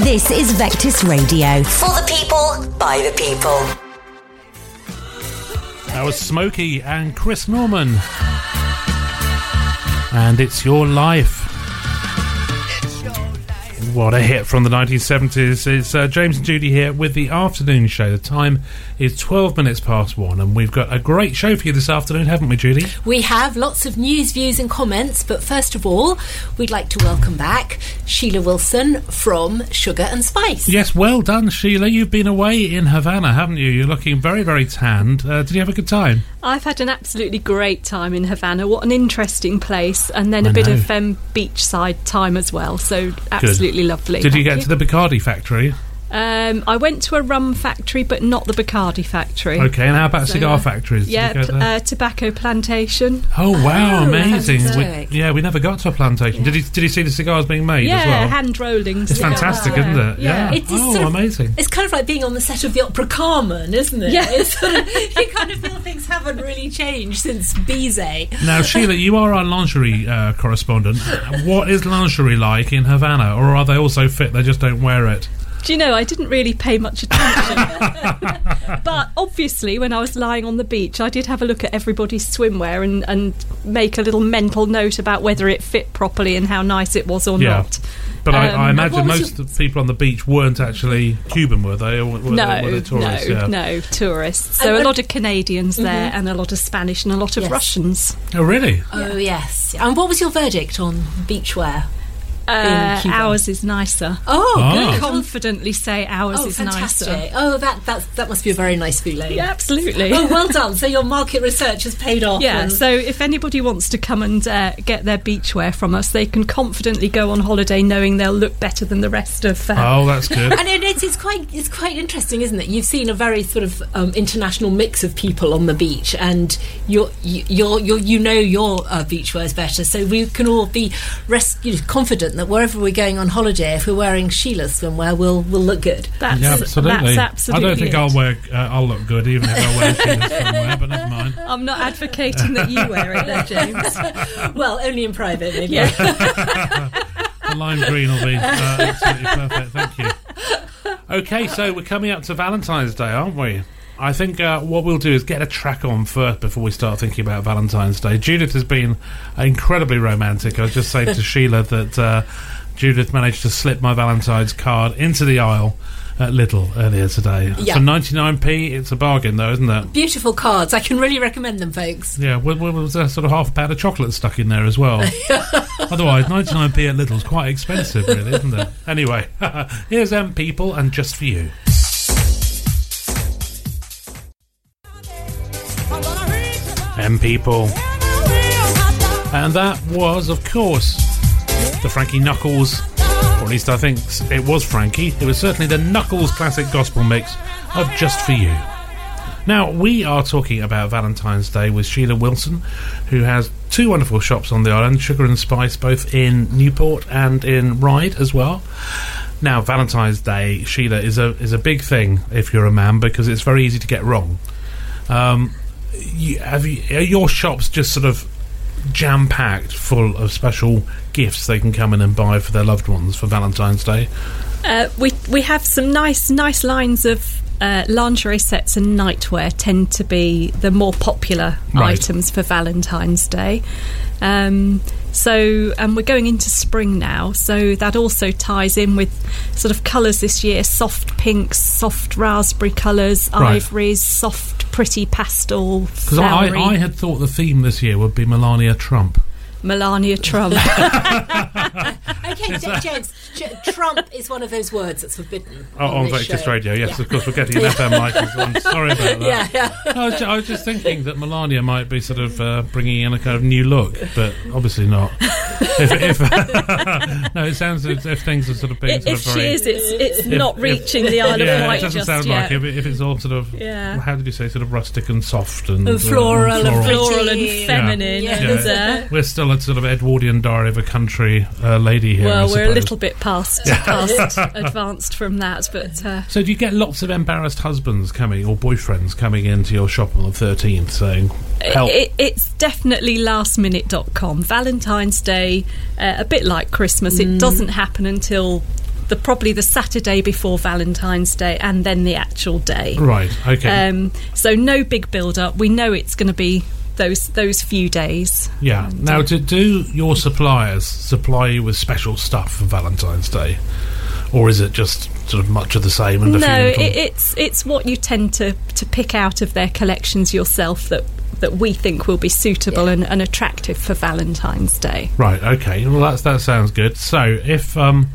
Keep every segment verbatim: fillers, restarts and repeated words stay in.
This is Vectis Radio. For the people, by the people. That was Smokey and Chris Norman. And It's Your Life. What a hit from the nineteen seventies. It's uh, James and Judy here with the afternoon show. The time is twelve minutes past one, and we've got a great show for you this afternoon, haven't we, Judy? We have lots of news, views and comments, but first of all, we'd like to welcome back Sheila Wilson from Sugar and Spice. Yes, well done, Sheila. You've been away in Havana, haven't you? You're looking very, very tanned. Uh, did you have a good time? I've had an absolutely great time in Havana. What an interesting place. And then a I bit know. of um, beachside time as well. So absolutely Good. lovely. Did you Thank get to the Bacardi factory? Um, I went to a rum factory, but not the Bacardi factory. Okay, and how about So, cigar uh, factories? Did Yeah, you go pl- there? uh, tobacco plantation. Oh wow, Oh, amazing! fantastic. We, yeah, we never got to a plantation. Did you did you see the cigars being made yeah, as well? hand rolling. It's cigars. fantastic, Yeah. isn't it? Yeah. It is oh, sort of- amazing! It's kind of like being on the set of the Opera Carmen, isn't it? Yeah. It's sort of, you kind of feel things haven't really changed since Bizet. Now, Sheila, you are our lingerie uh, correspondent. What is lingerie like in Havana, or are they all so fit they just don't wear it? Do you know, I didn't really pay much attention. But obviously, when I was lying on the beach, I did have a look at everybody's swimwear and, and make a little mental note about whether it fit properly and how nice it was or Yeah. not. But I, Um, I imagine what was most of the people on the beach weren't actually Cuban, were they? Or were No, they, were they tourists? no, yeah. no, tourists. So And- a lot of Canadians there and a lot of Spanish and a lot of Yes. Russians. Oh, really? Oh, yes. And what was your verdict on beachwear? Uh, Cuba. ours is nicer. Oh, Ah. good. Confidently say ours Oh, is fantastic. nicer. Oh, that, that, that must be a very nice feeling. Yeah, absolutely. Oh, well done. So your market research has paid off. Yeah, and- so if anybody wants to come and uh, get their beachwear from us, they can confidently go on holiday knowing they'll look better than the rest of... Uh, Oh, that's good. And it, it's, it's quite it's quite interesting, isn't it? You've seen a very sort of um, international mix of people on the beach, and you're you're, you're you know your uh, beachwear is better, so we can all be rest, you know, confident that wherever we're going on holiday, if we're wearing Sheila's swimwear, we'll we'll look good. that's, Yeah, absolutely. that's absolutely I don't think it. I'll wear. Uh, I'll look good even if I wear Sheila's somewhere, but never mind. I'm not advocating that you wear it there, James. Well, only in private, maybe. Yeah. The lime green will be uh, absolutely perfect. Thank you. Okay, so we're coming up to Valentine's Day, aren't we? I think uh, what we'll do is get a track on first before we start thinking about Valentine's Day. Judith has been incredibly romantic. I was just saying to Sheila that uh, Judith managed to slip my Valentine's card into the aisle at Lidl earlier today. Yeah. For ninety-nine p, it's a bargain though, isn't it? Beautiful cards. I can really recommend them, folks. Yeah, well, well, there's a sort of half a pound of chocolate stuck in there as well. Otherwise, ninety-nine p at Lidl's quite expensive, really, isn't it? Anyway, here's M People and Just For You. M People. And that was, of course, the Frankie Knuckles, or at least I think it was Frankie. It was certainly the Knuckles classic gospel mix of Just For You. Now, we are talking about Valentine's Day with Sheila Wilson, who has two wonderful shops on the island, Sugar and Spice, both in Newport and in Ryde as well. Now, Valentine's Day, Sheila, is a is a big thing if you're a man, because it's very easy to get wrong. Um, you, have you, are your shops just sort of jam-packed full of special gifts they can come in and buy for their loved ones for Valentine's Day? Uh, we we have some nice nice lines of uh, lingerie sets, and nightwear tend to be the more popular Right. items for Valentine's Day. Um, so, and we're going into spring now, so that also ties in with sort of colours this year: soft pinks, soft raspberry colours, Right. ivories, soft, pretty pastel, Because I, flowery. I had thought the theme this year would be Melania Trump. Melania Trump. Okay, J- James, J- Trump is one of those words that's forbidden. Oh, on this Vectis show. Radio, yes, Yeah. of course, we're getting an F M license. I'm sorry about that. Yeah, yeah. I, was ju- I was just thinking that Melania might be sort of uh, bringing in a kind of new look, but obviously not. if, if no, it sounds as if things are sort of being if sort of she very... is, it's it's if- not if- reaching the Isle yeah, of Wight it doesn't just sound yet. like it, if it's all sort of, Yeah. how did you say, sort of rustic and soft and, And floral uh, and floral. Floral and Yeah. feminine. Yeah. And, uh, We're still a sort of Edwardian Diary of a Country uh, lady here. I well, we're a suppose. little bit past, past advanced from that, but uh, So do you get lots of embarrassed husbands coming, or boyfriends coming into your shop on the thirteenth saying, help? it, it's definitely last minute dot com. Valentine's Day, uh, a bit like Christmas, it doesn't happen until the probably the Saturday before Valentine's Day, and then the actual day. Right. Okay. Um, so no big build-up. We know it's going to be those those few days. Yeah. And, now, uh, do, do your suppliers supply you with special stuff for Valentine's Day, or is it just sort of much of the same? And a no, few little... it, it's it's what you tend to, to pick out of their collections yourself that that we think will be suitable Yeah. and, and attractive for Valentine's Day. Right. Okay. Well, that's that sounds good. So, if um,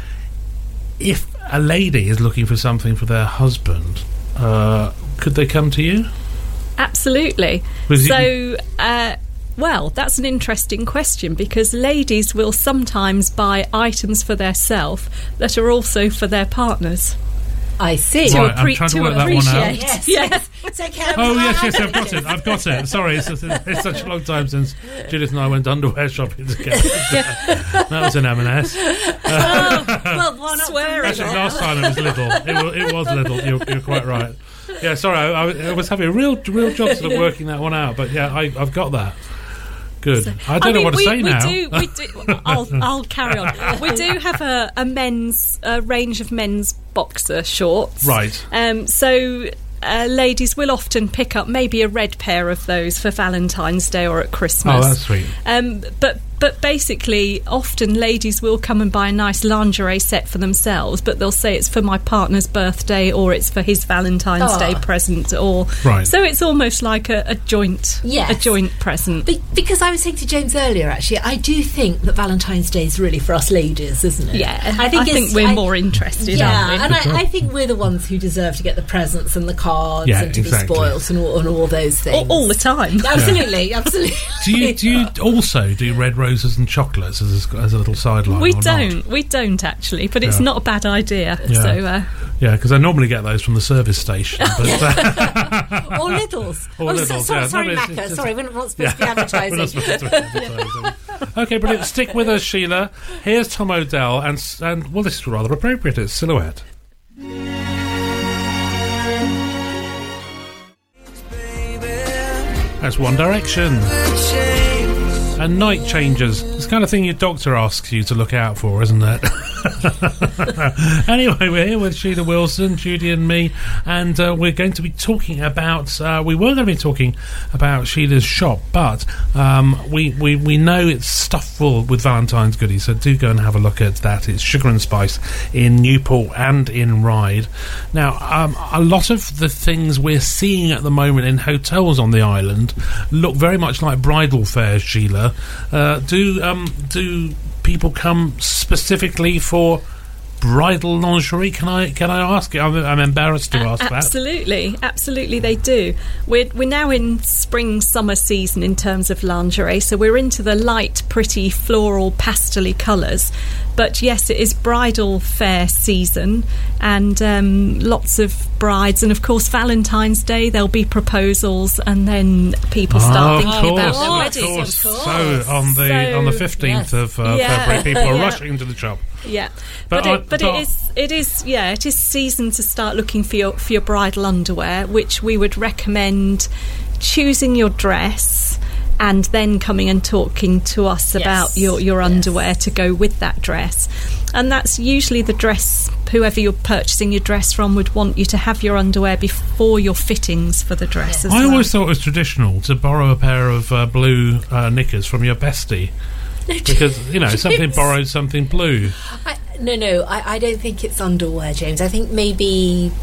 if a lady is looking for something for their husband, uh, could they come to you? Absolutely. Was so, it- uh, well, that's an interesting question, because ladies will sometimes buy items for themselves that are also for their partners. I see. To Right, I'm appre- trying to to work that one out. appreciate. Yes, Yeah. yes. So can Oh I- yes, yes, I've got it. I've got it. Sorry, it's, it's such a long time since Judith and I went underwear shopping together. That was an M and S. Well, why not? Swearing. Actually, last time it was little. It was, it was little. You're, you're quite right. Yeah, sorry, I, I, I was having a real, real job sort of working that one out. But yeah, I, I've got that. Good. I don't know mean, what to we, say we now. Do, we do, I'll, I'll carry on. We do have a, a men's a range of men's boxer shorts. Right. Um, so uh, ladies will often pick up maybe a red pair of those for Valentine's Day or at Christmas. Oh, that's sweet. Um, but but basically, often ladies will come and buy a nice lingerie set for themselves, but they'll say it's for my partner's birthday or it's for his Valentine's Oh. Day present, or Right. so it's almost like a, a joint, Yes. a joint present. Be- because I was saying to James earlier, actually, I do think that Valentine's Day is really for us ladies, isn't it? Yeah, I think, I it's, think we're I- more interested, Yeah, aren't we? and For sure. I, I think we're the ones who deserve to get the presents and the cards Yeah, and to exactly. be spoilt and all, and all those things. all, all the time. Absolutely, absolutely. Do you do you also do red roses and chocolates as a, as a little sideline? We or not? don't, we don't actually, but it's Yeah. not a bad idea. Yeah. So, uh, Yeah, because I normally get those from the service station. But, uh, Or Littles. Or oh, so, Littles, sorry, yeah. sorry, No, it's- Macca. it's- Sorry, we're not supposed to be We're advertising. not supposed to be advertising. Okay, brilliant. Stick with us, Sheila. Here's Tom Odell, and s- and well, this is rather appropriate. It's Silhouette. That's One Direction. And Night Changers. It's the kind of thing your doctor asks you to look out for, isn't it? Anyway, we're here with Sheila Wilson, Judy and me, and uh, we're going to be talking about, uh, we were going to be talking about Sheila's shop, but um, we, we, we know it's stuffed full with Valentine's goodies, so do go and have a look at that. It's Sugar and Spice in Newport and in Ryde. Now, um, a lot of the things we're seeing at the moment in hotels on the island look very much like bridal fairs, Sheila. Uh, do um, do people come specifically for bridal lingerie? Can I can I ask? I'm, I'm embarrassed to A- ask that. absolutely, absolutely, they do. We're we're now in spring summer season in terms of lingerie, so we're into the light, pretty floral, pastel-y colours. But yes, it is bridal fair season, and um, lots of brides, and of course Valentine's Day there'll be proposals, and then people start Oh, of thinking about course, their Oh, of weddings. course. Of course. So on the So- on the fifteenth yes. of uh, Yeah. February, people are Yeah. rushing to the shop. Yeah, But but, I- it, but but- it is it is yeah it is season to start looking for your for your bridal underwear, which we would recommend choosing your dress and then coming and talking to us Yes. about your your Yes. underwear to go with that dress. And that's usually the dress, whoever you're purchasing your dress from would want you to have your underwear before your fittings for the dress as I well. always thought it was traditional to borrow a pair of uh, blue uh, knickers from your bestie. Because, you know, something James. borrowed, something blue. I, no, no, I, I don't think it's underwear, James. I think maybe,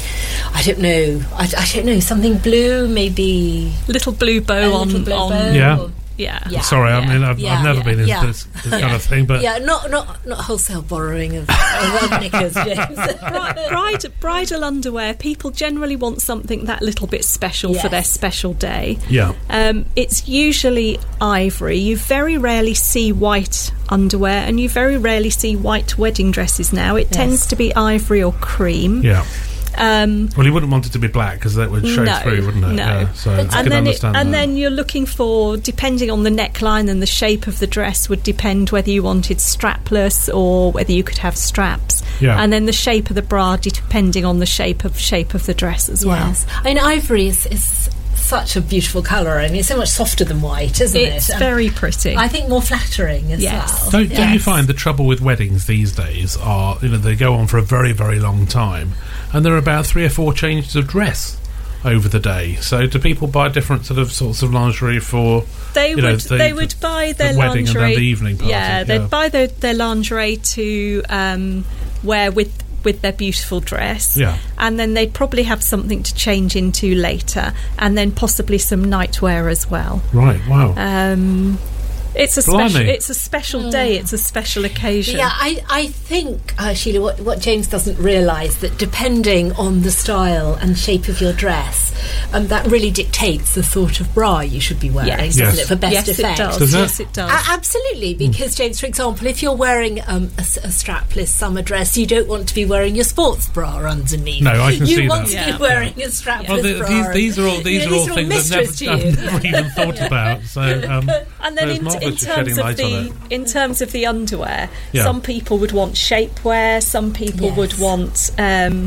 I don't know, I, I don't know, something blue, maybe Little blue a bow on, little blue on bow. Yeah. or- yeah. Yeah. Sorry, I mean, I've, yeah, I've never yeah, been into yeah. this, this kind of thing, but yeah, not not not wholesale borrowing of, of knickers, James. Bri- bride, bridal underwear, people generally want something that little bit special for Yes. their special day. yeah. Um, it's usually ivory. You very rarely see white underwear, and you very rarely see white wedding dresses now. It Yes. tends to be ivory or cream. Yeah. Um, Well, you wouldn't want it to be black because that would show No, through, wouldn't it? no. Yeah, so I and can then, it, understand and that. then you're looking for, depending on the neckline and the shape of the dress, would depend whether you wanted strapless or whether you could have straps. Yeah. And then the shape of the bra, depending on the shape of shape of the dress as well. Yes, I mean ivory is, is such a beautiful colour. I mean, it's so much softer than white, isn't it? It's And very pretty. I think more flattering as Yes. well. Don't, don't you Yes. find the trouble with weddings these days are, you know, they go on for a very, very long time, and there are about three or four changes of dress over the day. So do people buy different sort of sorts of lingerie for They you would know, the, they would buy the their wedding lingerie. and then the evening party? Yeah, they'd buy their, their lingerie to um, wear with with their beautiful dress. Yeah. And then they'd probably have something to change into later, and then possibly some nightwear as well. Right, wow. Um, it's a Blimey. special it's a special day. It's a special occasion. Yeah, I, I think, uh, Sheila, what, what James doesn't realise, that depending on the style and shape of your dress, um, that really dictates the sort of bra you should be wearing, Yes. doesn't Yes. it, for best yes, effect? it does. Does it? Yes, it does. A- absolutely, because James, for example, if you're wearing um, a, s- a strapless summer dress, you don't want to be wearing your sports bra underneath. No, I can you see want that. to Yeah. be wearing a strapless Well, the, bra. these, these are all these You know, are all these things I've mysteries never, to you. I've never even thought about. So, um, And then it's in, marvellous in you're shedding terms of light on the it. in terms of the underwear, Yeah. some people would want shapewear. Some people Yes. would want um,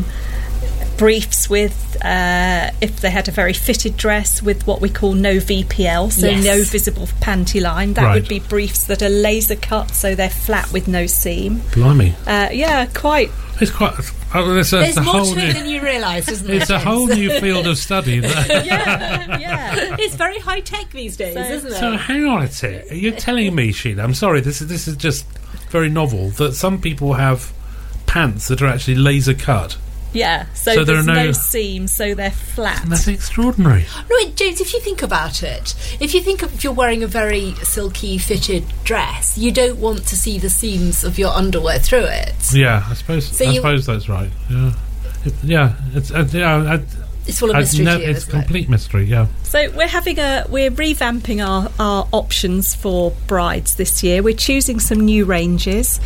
briefs with, uh, if they had a very fitted dress, with what we call no V P L, so Yes. no visible panty line. That Right. would be briefs that are laser cut, so they're flat with no seam. Blimey, Uh, yeah, quite. it's quite. Oh, it's a, There's it's a more whole to new. it than you realise, isn't there? It's a whole new field of study. That, Yeah, yeah. It's very high tech these days, So- isn't it? so hang on a sec. Are you telling me, Sheila? I'm sorry. This is this is just very novel. That some people have pants that are actually laser cut. Yeah, so, So there are there's no- no seam, so they're flat. And that's extraordinary. No, wait, James, if you think about it, if you think of if you're wearing a very silky fitted dress, you don't want to see the seams of your underwear through it. Yeah, I suppose. So I you- suppose that's right. Yeah, it, yeah. It's uh, yeah. I, It's full of I'd mystery nev- to you, it's isn't it? complete mystery. Yeah. So we're having a we're revamping our, our options for brides this year. We're choosing some new ranges.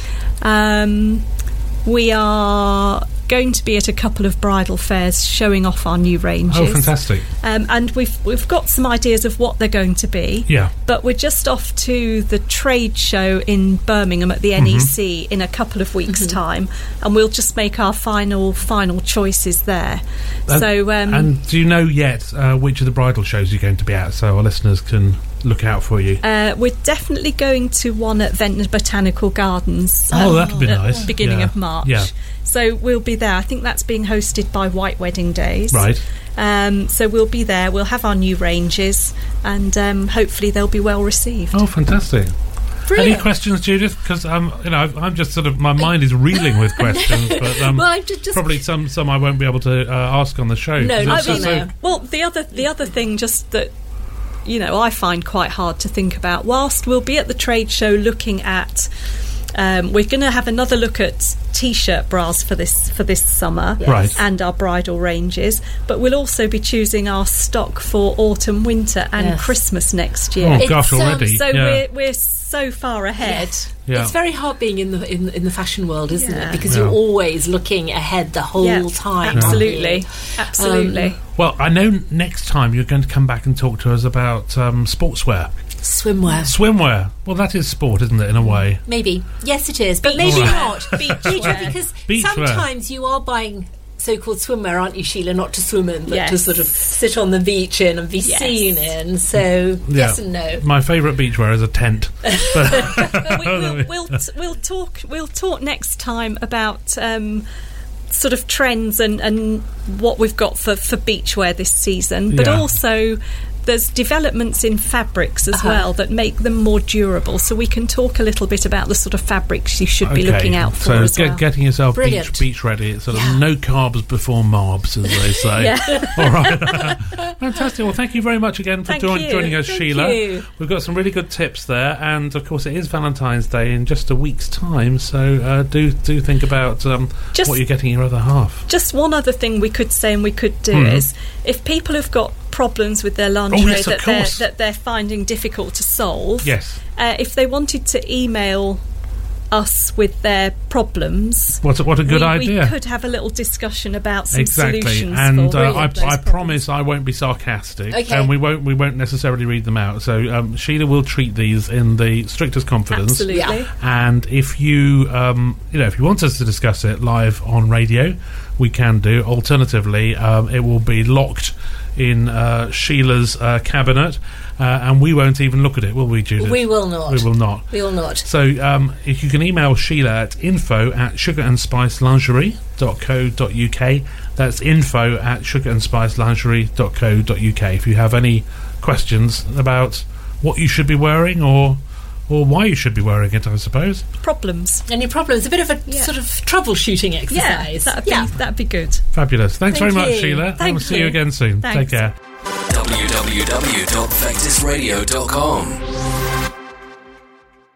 Um, we are going to be at a couple of bridal fairs showing off our new ranges. Oh, fantastic. Um, and we've we've got some ideas of what they're going to be. Yeah. But we're just off to the trade show in Birmingham at the N E C in a couple of weeks' time, and we'll just make our final final choices there. And- so um, and do you know yet uh, which of the bridal shows you're going to be at, so our listeners can look out for you? Uh, we're definitely going to one at Ventnor Botanical Gardens. Oh, that'll be at nice. the beginning Yeah. of March. Yeah. So we'll be there. I think that's being hosted by White Wedding Days. Right. Um, so we'll be there. We'll have our new ranges, and um, hopefully they'll be well received. Oh, fantastic. Brilliant. Any questions, Judith? Because I'm, you know, I'm just sort of my mind is reeling with questions, but um, Well, I'm ju- just- probably some some I won't be able to uh, ask on the show. No, 'cause not it's just really, so- no. Well, the other the other thing, just that you know, I find quite hard to think about. Whilst we'll be at the trade show looking at, um, we're going to have another look at t-shirt bras for this for this summer, Yes. Right. and our bridal ranges. But we'll also be choosing our stock for autumn, winter, and Yes. Christmas next year. Oh It's, gosh, um, already. So yeah. we're we're so far ahead. Yes. Yeah. It's very hard being in the in, in the fashion world, isn't Yeah. it? Because Yeah. you're always looking ahead the whole Yeah, time. absolutely, aren't you? absolutely. Um, Well, I know next time you're going to come back and talk to us about um, sportswear. Swimwear. Swimwear. Well, that is sport, isn't it, in a way? Maybe. Yes, it is. But maybe Alright. not. Beachwear. Because Beachwear. sometimes you are buying so-called swimwear, aren't you, Sheila? Not to swim in, but to Yes. sort of sit on the beach in and be Yes. seen in. So, yes and no. My favourite beachwear is a tent. we, we'll, we'll, t- we'll talk. We'll talk next time about um, sort of trends and, and what we've got for, for beachwear this season, but Yeah. also there's developments in fabrics as Uh-huh. well that make them more durable. So we can talk a little bit about the sort of fabrics you should be looking out for so as get, well. getting yourself Brilliant. beach beach ready. It's sort of Yeah. no carbs before marbs, as they say. Yeah. All right. Fantastic. Well, thank you very much again for Thank join, you. joining us, Thank Sheila. you. We've got some really good tips there, and of course, it is Valentine's Day in just a week's time. So uh, do do think about um, Just- what you're getting your other half. Just one other thing we could say and we could do Mhm. is if people have got problems with their lingerie Oh, yes, of that they're course. that they're finding difficult to solve, Yes. uh, if they wanted to email us with their problems. What a, what a good we, idea. We could have a little discussion about some exactly. solutions and for uh, all I, of those I problems. promise I won't be sarcastic, Okay. and we won't we won't necessarily read them out. So um, Sheila will treat these in the strictest confidence. Absolutely. Yeah. And if you um, you know if you want us to discuss it live on radio, we can do. Alternatively, um, it will be locked in uh, Sheila's uh, cabinet, uh, and we won't even look at it, will we, Judith? We will not. We will not. We will not. So um, if you can email Sheila at info at sugar and spice lingerie dot co dot uk. That's info at sugar and spice lingerie dot co dot uk. If you have any questions about what you should be wearing or or why you should be wearing it, I suppose. Problems. Any problems? A bit of a Yeah. sort of troubleshooting Yeah, exercise. that'd be, that'd be good. Fabulous. Thanks Thank very much, you. Sheila. Thank We'll see you you. again soon. Thanks. Take care. w w w dot vectis radio dot com